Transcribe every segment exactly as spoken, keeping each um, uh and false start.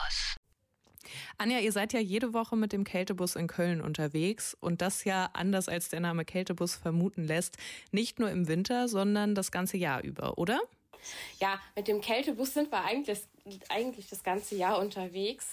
Kältebus. Anja, ihr seid ja jede Woche mit dem Kältebus in Köln unterwegs und das ja, anders als der Name Kältebus vermuten lässt, nicht nur im Winter, sondern das ganze Jahr über, oder? Ja, mit dem Kältebus sind wir eigentlich, eigentlich das ganze Jahr unterwegs.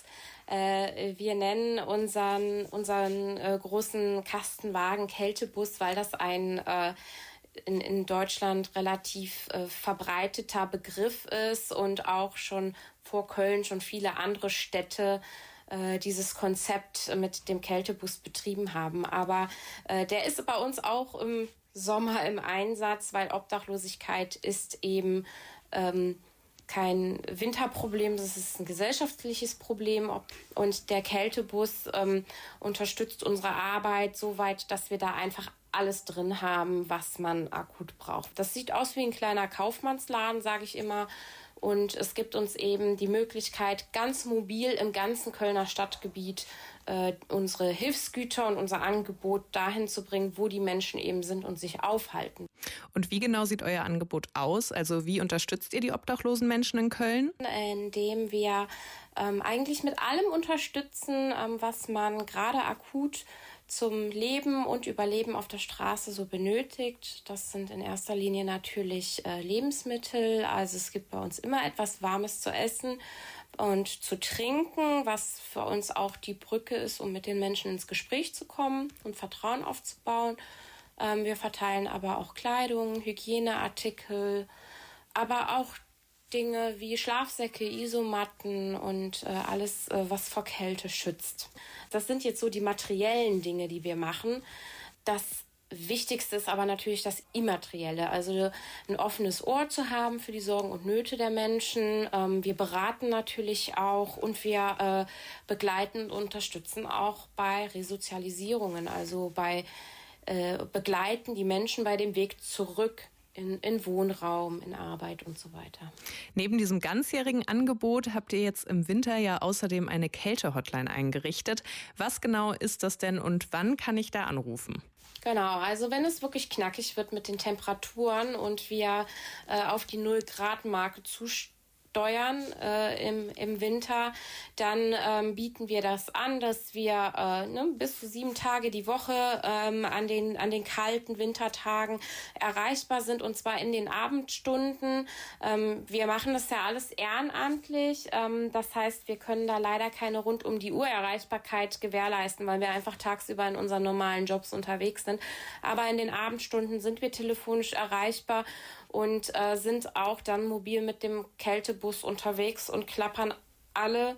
Äh, wir nennen unseren, unseren äh, großen Kastenwagen Kältebus, weil das ein äh, in, in Deutschland relativ äh, verbreiteter Begriff ist und auch schon vor Köln schon viele andere Städte äh, dieses Konzept mit dem Kältebus betrieben haben. Aber äh, der ist bei uns auch im Sommer im Einsatz, weil Obdachlosigkeit ist eben ähm, kein Winterproblem, das ist ein gesellschaftliches Problem. Und der Kältebus ähm, unterstützt unsere Arbeit so weit, dass wir da einfach alles drin haben, was man akut braucht. Das sieht aus wie ein kleiner Kaufmannsladen, sage ich immer. Und es gibt uns eben die Möglichkeit, ganz mobil im ganzen Kölner Stadtgebiet äh, unsere Hilfsgüter und unser Angebot dahin zu bringen, wo die Menschen eben sind und sich aufhalten. Und wie genau sieht euer Angebot aus? Also wie unterstützt ihr die obdachlosen Menschen in Köln? Indem wir ähm, eigentlich mit allem unterstützen, ähm, was man gerade akut zum Leben und Überleben auf der Straße so benötigt. Das sind in erster Linie natürlich äh, Lebensmittel. Also es gibt bei uns immer etwas Warmes zu essen und zu trinken, was für uns auch die Brücke ist, um mit den Menschen ins Gespräch zu kommen und Vertrauen aufzubauen. Ähm, wir verteilen aber auch Kleidung, Hygieneartikel, aber auch Dinge wie Schlafsäcke, Isomatten und äh, alles, äh, was vor Kälte schützt. Das sind jetzt so die materiellen Dinge, die wir machen. Das Wichtigste ist aber natürlich das Immaterielle, also ein offenes Ohr zu haben für die Sorgen und Nöte der Menschen. Ähm, wir beraten natürlich auch und wir äh, begleiten und unterstützen auch bei Resozialisierungen, also bei äh, begleiten die Menschen bei dem Weg zurück In, in Wohnraum, in Arbeit und so weiter. Neben diesem ganzjährigen Angebot habt ihr jetzt im Winter ja außerdem eine Kälte-Hotline eingerichtet. Was genau ist das denn und wann kann ich da anrufen? Genau, also wenn es wirklich knackig wird mit den Temperaturen und wir äh, auf die null-Grad-Marke zusteuern, Steuern äh, im, im Winter, dann ähm, bieten wir das an, dass wir äh, ne, bis zu sieben Tage die Woche ähm, an den, an den kalten Wintertagen erreichbar sind, und zwar in den Abendstunden. Ähm, wir machen das ja alles ehrenamtlich. Ähm, das heißt, wir können da leider keine rund um die Uhr Erreichbarkeit gewährleisten, weil wir einfach tagsüber in unseren normalen Jobs unterwegs sind. Aber in den Abendstunden sind wir telefonisch erreichbar und äh, sind auch dann mobil mit dem Kältebus unterwegs und klappern alle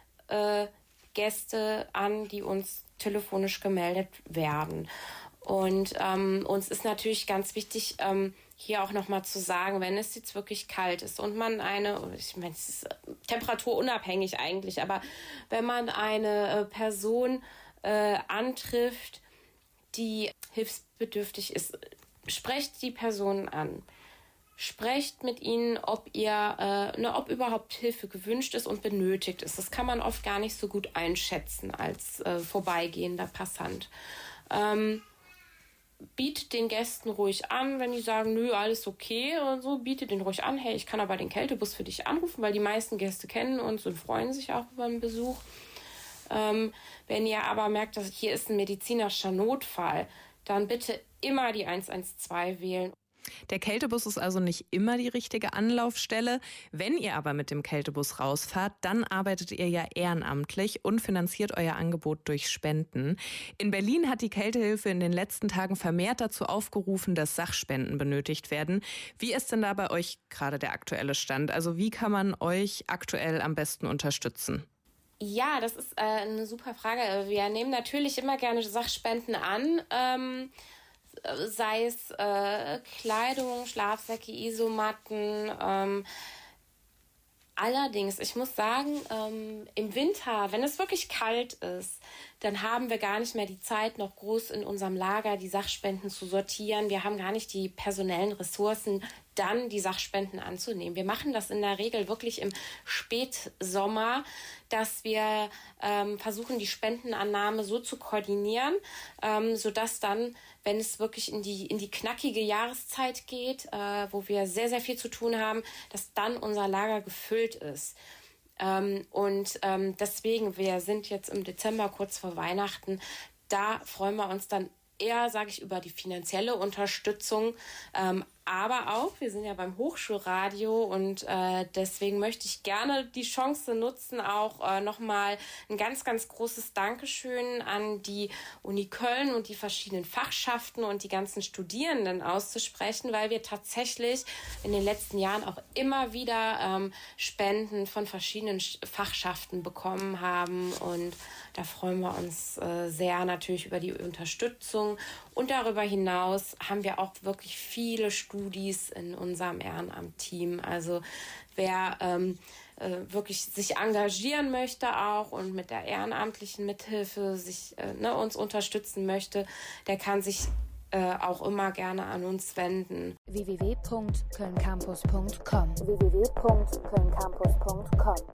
äh, Gäste an, die uns telefonisch gemeldet werden. Und ähm, uns ist natürlich ganz wichtig, ähm, hier auch nochmal zu sagen, wenn es jetzt wirklich kalt ist und man eine, ich meine, es ist temperaturunabhängig eigentlich, aber wenn man eine äh, Person äh, antrifft, die hilfsbedürftig ist, sprecht die Person an. Sprecht mit ihnen, ob ihr, äh, ne, ob überhaupt Hilfe gewünscht ist und benötigt ist. Das kann man oft gar nicht so gut einschätzen als äh, vorbeigehender Passant. Ähm, bietet den Gästen ruhig an, wenn die sagen, nö, alles okay und so, bietet den ruhig an, hey, ich kann aber den Kältebus für dich anrufen, weil die meisten Gäste kennen uns und freuen sich auch über einen Besuch. Ähm, wenn ihr aber merkt, dass hier ist ein medizinischer Notfall, dann bitte immer die eins eins zwei wählen. Der Kältebus ist also nicht immer die richtige Anlaufstelle. Wenn ihr aber mit dem Kältebus rausfahrt, dann arbeitet ihr ja ehrenamtlich und finanziert euer Angebot durch Spenden. In Berlin hat die Kältehilfe in den letzten Tagen vermehrt dazu aufgerufen, dass Sachspenden benötigt werden. Wie ist denn da bei euch gerade der aktuelle Stand? Also wie kann man euch aktuell am besten unterstützen? Ja, das ist äh, eine super Frage. Wir nehmen natürlich immer gerne Sachspenden an. Ähm, sei es äh, Kleidung, Schlafsäcke, Isomatten. Ähm, allerdings, ich muss sagen, ähm, im Winter, wenn es wirklich kalt ist, dann haben wir gar nicht mehr die Zeit, noch groß in unserem Lager die Sachspenden zu sortieren. Wir haben gar nicht die personellen Ressourcen, dann die Sachspenden anzunehmen. Wir machen das in der Regel wirklich im Spätsommer, dass wir ähm, versuchen, die Spendenannahme so zu koordinieren, ähm, sodass dann, wenn es wirklich in die, in die knackige Jahreszeit geht, äh, wo wir sehr, sehr viel zu tun haben, dass dann unser Lager gefüllt ist. Ähm, und ähm, deswegen, wir sind jetzt im Dezember kurz vor Weihnachten, da freuen wir uns dann eher, sage ich, über die finanzielle Unterstützung, ähm, aber auch, wir sind ja beim Hochschulradio und äh, deswegen möchte ich gerne die Chance nutzen, auch äh, nochmal ein ganz, ganz großes Dankeschön an die Uni Köln und die verschiedenen Fachschaften und die ganzen Studierenden auszusprechen, weil wir tatsächlich in den letzten Jahren auch immer wieder ähm, Spenden von verschiedenen Fachschaften bekommen haben und da freuen wir uns äh, sehr natürlich über die Unterstützung und darüber hinaus haben wir auch wirklich viele Studis in unserem Ehrenamt-Team. Also wer ähm, äh, wirklich sich engagieren möchte auch und mit der ehrenamtlichen Mithilfe sich äh, ne, uns unterstützen möchte, der kann sich äh, auch immer gerne an uns wenden. w w w punkt köln campus punkt com w w w punkt köln campus punkt com